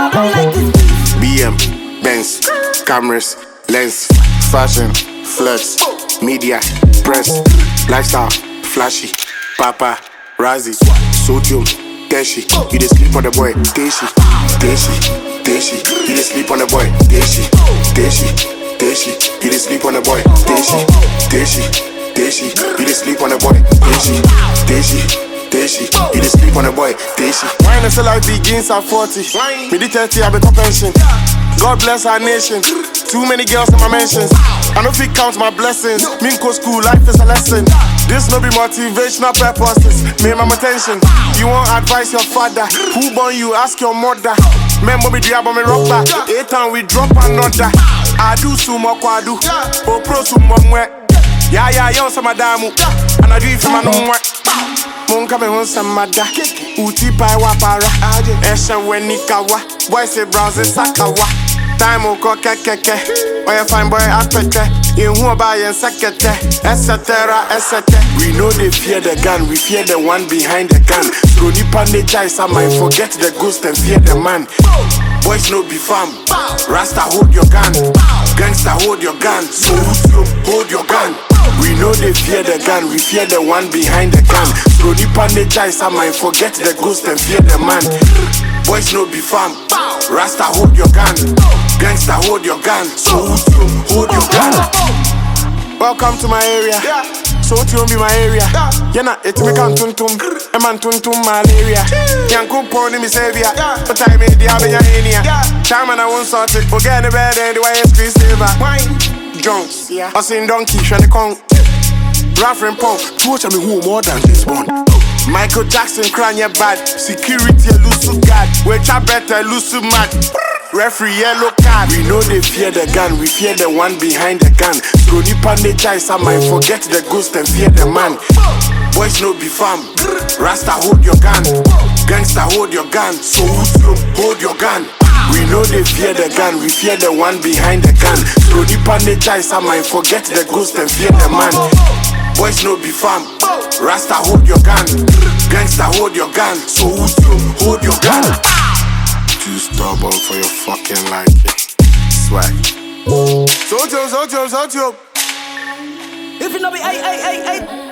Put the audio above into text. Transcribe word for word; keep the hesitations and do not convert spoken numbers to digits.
B M, Benz, cameras, lens, fashion, flex, media, press, lifestyle, flashy, papa, razzy, sodium, Deshi. You dey sleep on the boy, Deshi, Deshi, Deshi. You dey sleep on the boy, Deshi, Deshi, Deshi. You dey sleep on the boy, Deshi, Deshi, Deshi. You dey sleep on the boy, Deshi, Deshi. Deshi, you dey sleep on the boy, Deshi. Wine until life begins at forty. Me the thirty, I be top pension. God bless our nation. Too many girls in my mentions. I don't fit count my blessings. Me go school, life is a lesson. This no be motivational purposes. Me my attention. You want advice your father? Who born you? Ask your mother. Men mo be drab on me rubber. Eight time we drop another. I do sumo kwadu. O pro sumo mwe. Yeah yeah yo sama damu. And I do it for my no mwe. Monka me hon samada. Uti pai wapara. Esha wenikawa. Boy say browse sakawa. Time oko kekeke. Oya fine boy apete. In who buy and sekete. Etc. etc. We know they fear the gun. We fear the one behind the gun. So ni pande chase I might forget the ghost and fear the man. Boys no be fam. Rasta hold your gun. Gangster hold your gun. So hold your gun. We know they fear the gun, we fear the one behind the gun. So ni pande chase I might forget the ghost and fear the man. Boys no be fam. Rasta hold your gun. Gangster hold your gun. So hold your gun. Welcome to my area. So you be my area. Yana it me can tum tum. A man tum tum malaria. Yanku pony me savior. But I made the have ya enia. Time and I won't sort it. Forget the bed and the way screen saver. Jones, yeah. I seen donkey, shiny kong. Raffin pong, watch me who more than this one. Michael Jackson crying your bad. Security lose to God. Which I better lose to mad. Referee yellow card. We know they fear the gun, we fear the one behind the gun. So ni pande chase I might forget the ghost and fear the man. Boys no be fam. Rasta hold your gun. Gangster hold your gun. So hold your gun. We know they fear the gun, we fear the one behind the gun. So ni pande chase I might forget the ghost and fear the man. Boys no be fam. Rasta hold your gun. Gangster hold your gun. So hold your gun. Too stubborn for your fucking liking. Swag. So yo, so yo, so yo. If it no be ay ay ay ay.